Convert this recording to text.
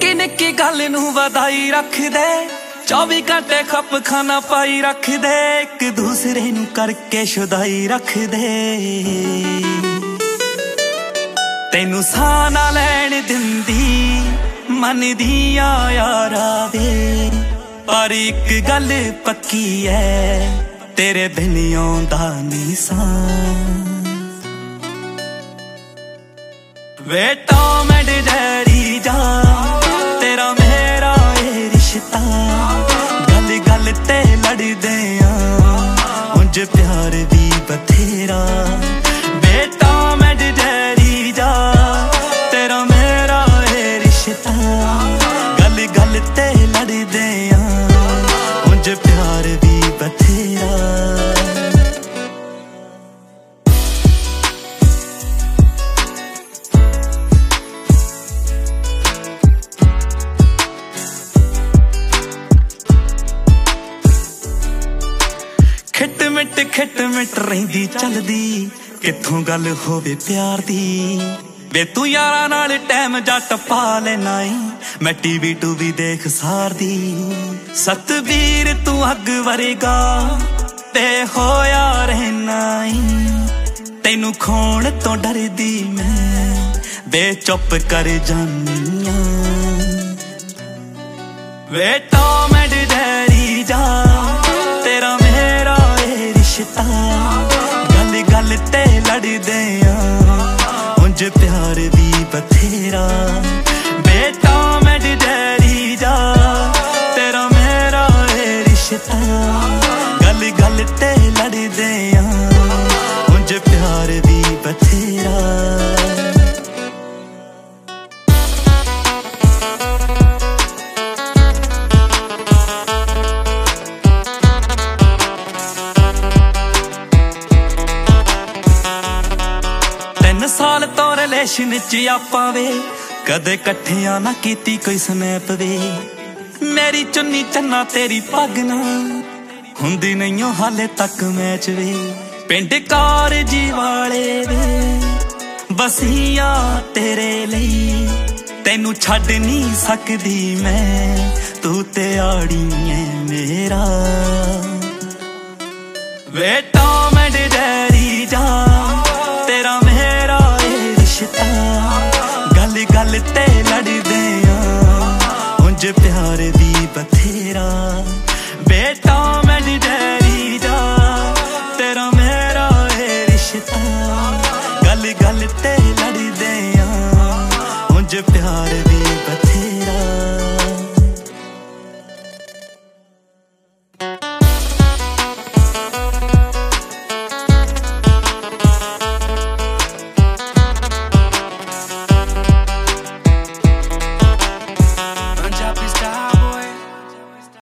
निक्की निक्की गल नूं वधाई रख दे, 24 घंटे खप खाना पाई रख दे, एक दूसरे नूं करके शुदाई रख दे। तैनू साह ना लैण दिंदी मन दिया यारा वे, पर एक गल पक्की है तेरे बिन आउंदा नी सां। वे टॉम एंड जेरी जा तेरा मेरा ये रिश्ता, गल गल ते लड़दे आ उंज प्यार भी बथेरा। वे टॉम एंड जेरी जा तेरा मेरा ये रिश्ता, गल गल ते लड़दे आ उंज प्यार भी बथेरा। खिट मिट रहिंदी चलदी किथों गल होवे प्यार दी। वे तू यारां नाल टाइम जट पा लेना ई, मैं टीवी टूवी देख सार दी। सतवीर तू अग वरेगा ते होया रहना ई, तैनू खोण तो डरदी मैं वे चुप कर जानी आ। वे टॉम एंड जेरी जा तेरा मेरा ये रिश्ता, गल गल ते लड़दे आ उंज प्यार भी बथेरा। वे टॉम एंड जेरी जा तेरा मेरा ये रिश्ता, गल गल ते लड़दे आ उंज प्यार भी बथेरा। साल तो रिलेशन च आपां वे कदे कट्ठियां ना कीती कोई स्नैप वे। मेरी चुन्नी चन्ना तेरी पग ना हुंदी नहीं हाले तक मैच वे। पिंड कारजी वाले वे बसिया तेरे लई, तैनू छड्ड नहीं सकदी मैं तू ते आड़ी है मेरा। वे टॉम एंड जेरी जा तेरा मेरा ये रिश्ता, गल गल ते लड़दे आ उंज प्यार भी बथेरा। वे टॉम एंड जेरी जा तेरा मेरा ये रिश्ता, गल गल ते लड़दे आ उंज प्यार